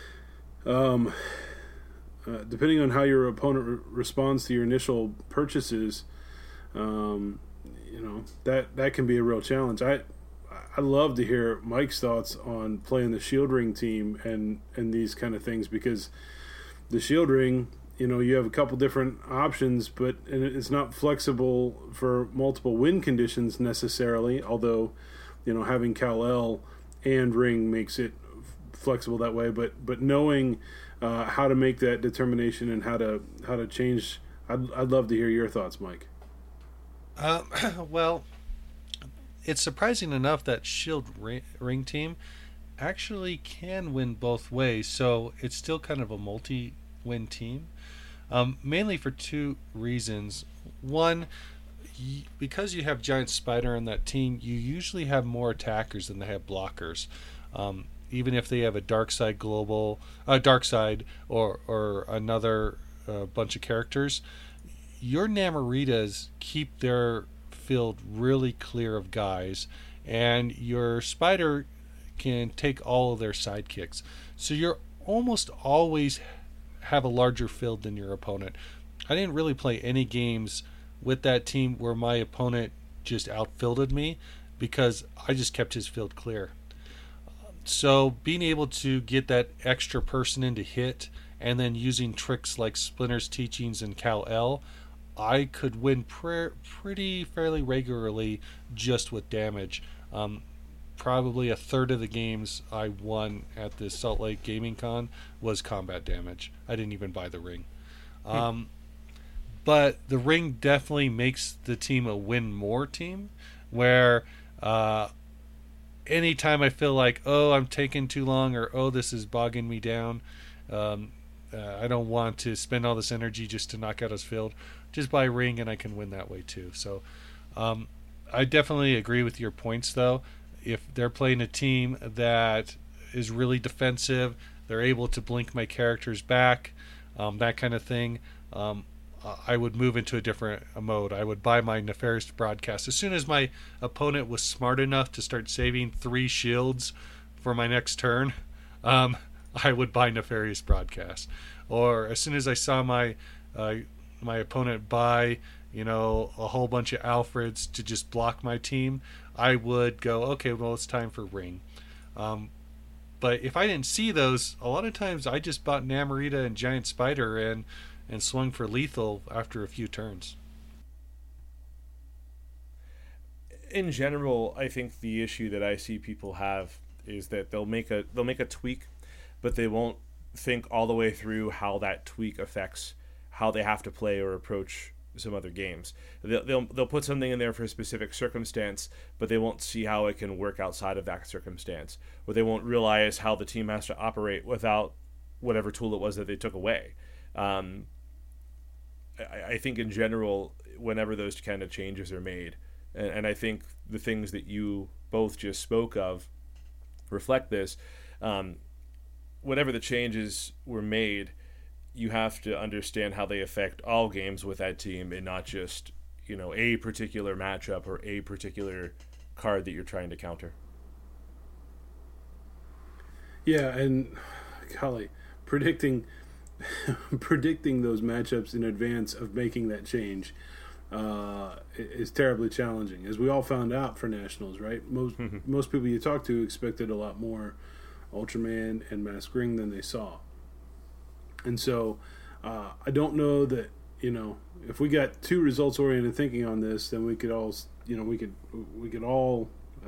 how your opponent responds to your initial purchases, you know, that can be a real challenge. I'd love to hear Mike's thoughts on playing the Shield Ring team and these kind of things, because the Shield Ring, you know, you have a couple different options, but it's not flexible for multiple win conditions necessarily, although, you know, having Kal-El and Ring makes it flexible that way. But knowing how to make that determination and how to change, I'd love to hear your thoughts, Mike. Well, it's surprising enough that Shield Ring team actually can win both ways, so it's still kind of a multi-win team. Mainly for two reasons. One, because you have Giant Spider on that team, you usually have more attackers than they have blockers. Even if they have a Darkseid global, Darkseid or another bunch of characters, your Namoritas keep their field really clear of guys, and your Spider can take all of their sidekicks. So you're almost always have a larger field than your opponent. I didn't really play any games with that team where my opponent just outfielded me, because I just kept his field clear. So being able to get that extra person in to hit, and then using tricks like Splinter's Teachings and Kal-El, I could win fairly regularly just with damage. Probably a third of the games I won at the Salt Lake Gaming Con was combat damage. I didn't even buy the ring. But the ring definitely makes the team a win more team, where anytime I feel like, oh, I'm taking too long, or oh, this is bogging me down, I don't want to spend all this energy just to knock out his field, just buy ring and I can win that way too. So I definitely agree with your points, though. If they're playing a team that is really defensive, they're able to blink my characters back, that kind of thing, I would move into a different mode. I would buy my Nefarious Broadcast. As soon as my opponent was smart enough to start saving 3 shields for my next turn, I would buy Nefarious Broadcast. Or as soon as I saw my opponent buy, you know, a whole bunch of Alfreds to just block my team, I would go, okay, well, it's time for ring. But if I didn't see those, a lot of times I just bought Namorita and Giant Spider and swung for lethal after a few turns. In general, I think the issue that I see people have is that they'll make a tweak, but they won't think all the way through how that tweak affects how they have to play or approach some other games. They'll put something in there for a specific circumstance, but they won't see how it can work outside of that circumstance, or they won't realize how the team has to operate without whatever tool it was that they took away. I think in general, whenever those kind of changes are made, and I think the things that you both just spoke of reflect this, whenever the changes were made, you have to understand how they affect all games with that team, and not just, you know, a particular matchup or a particular card that you're trying to counter. Yeah, and golly, predicting those matchups in advance of making that change is terribly challenging, as we all found out for Nationals, right? Most people you talk to expected a lot more Ultraman and Mask Ring than they saw. And so I don't know that, if we got too results oriented thinking on this, then we could all, we could all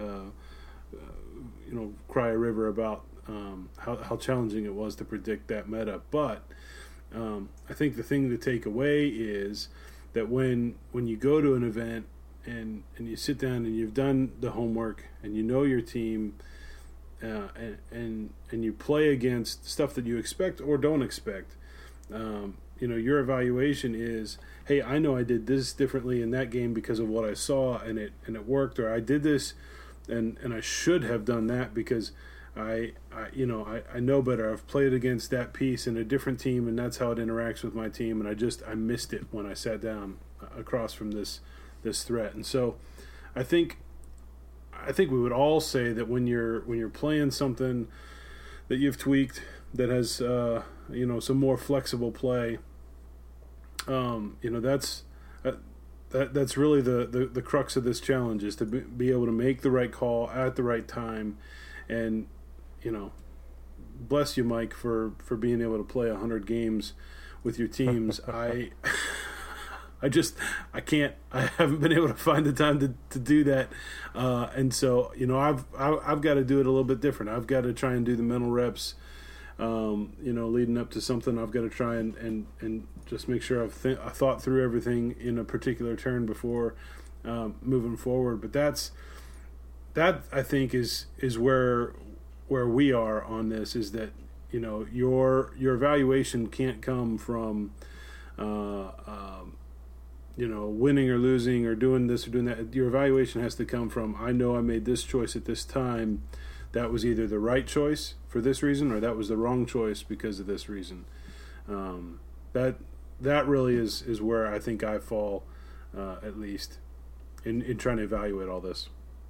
cry a river about how challenging it was to predict that meta. But I think the thing to take away is that when you go to an event and you sit down and you've done the homework and you know your team, and you play against stuff that you expect or don't expect, your evaluation is, hey, I know I did this differently in that game because of what I saw and it worked, or I did this and I should have done that because I know better. I've played against that piece in a different team, and that's how it interacts with my team, and I missed it when I sat down across from this threat. And so I think we would all say that when you're playing something that you've tweaked that has some more flexible play, that's really the crux of this challenge, is to be able to make the right call at the right time. And bless you, Mike, for being able to play 100 games with your teams. I haven't been able to find the time to do that, and so I've got to do it a little bit different. I've got to try and do the mental reps, leading up to something. I've got to try and just make sure I thought through everything in a particular turn before moving forward. But that I think is where we are on this, is that your evaluation can't come from winning or losing or doing this or doing that. Your evaluation has to come from, I know I made this choice at this time. That was either the right choice for this reason, or that was the wrong choice because of this reason. That really is where I think I fall, at least, in trying to evaluate all this.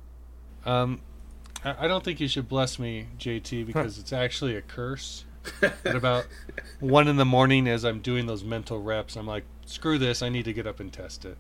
I don't think you should bless me, JT, because it's actually a curse. At about 1 a.m, as I'm doing those mental reps, I'm like, screw this, I need to get up and test it.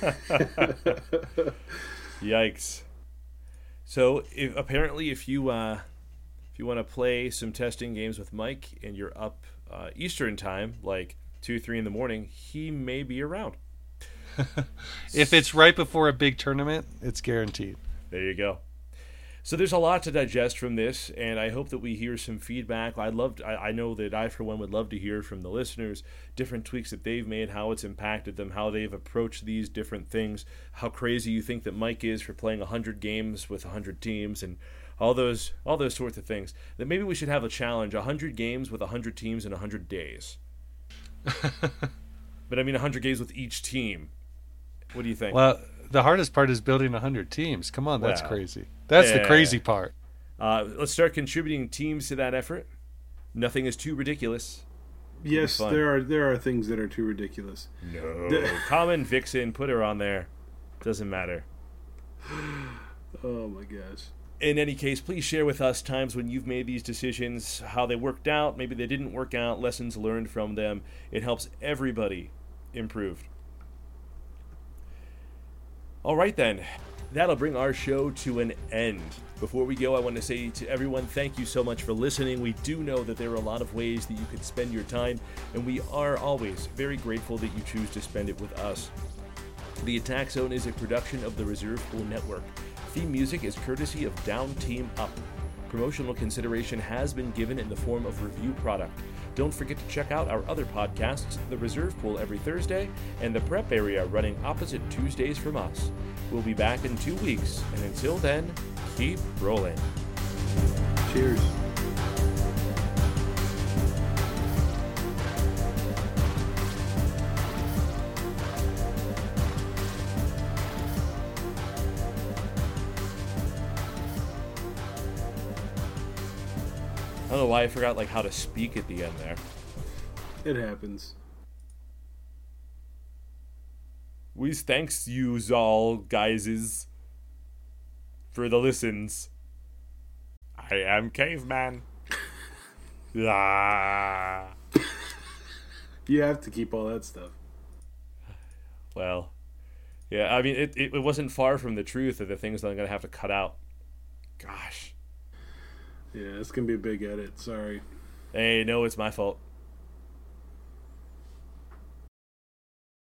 Yikes. So if you want to play some testing games with Mike and you're up Eastern time, like 2-3 in the morning, he may be around. If it's right before a big tournament, it's guaranteed. There you go. So there's a lot to digest from this, and I hope that we hear some feedback. I know that I, for one, would love to hear from the listeners, different tweaks that they've made, how it's impacted them, how they've approached these different things, how crazy you think that Mike is for playing 100 games with 100 teams, and all those sorts of things. That maybe we should have a challenge, 100 games with 100 teams in 100 days. But I mean 100 games with each team. What do you think? Well, the hardest part is building 100 teams. Come on, that's crazy. That's the crazy part. Let's start contributing teams to that effort. Nothing is too ridiculous. Yes, there are things that are too ridiculous. No. Common Vixen, put her on there. Doesn't matter. Oh my gosh. In any case, please share with us times when you've made these decisions, how they worked out, maybe they didn't work out, lessons learned from them. It helps everybody improve. All right, then. That'll bring our show to an end. Before we go, I want to say to everyone, thank you so much for listening. We do know that there are a lot of ways that you could spend your time, and we are always very grateful that you choose to spend it with us. The Attack Zone is a production of the Reserve Pool Network. Theme music is courtesy of Down Team Up. Promotional consideration has been given in the form of review product. Don't forget to check out our other podcasts, The Reserve Pool every Thursday, and The Prep Area running opposite Tuesdays from us. We'll be back in 2 weeks, and until then, keep rolling. Cheers. I don't know why I forgot how to speak at the end there. It happens. We thanks yous all, guyses, for the listens. I am Caveman. Ah. You have to keep all that stuff. Well, yeah, I mean, it wasn't far from the truth of the things that I'm going to have to cut out. Gosh. Yeah, it's gonna be a big edit. Sorry. Hey, no, it's my fault.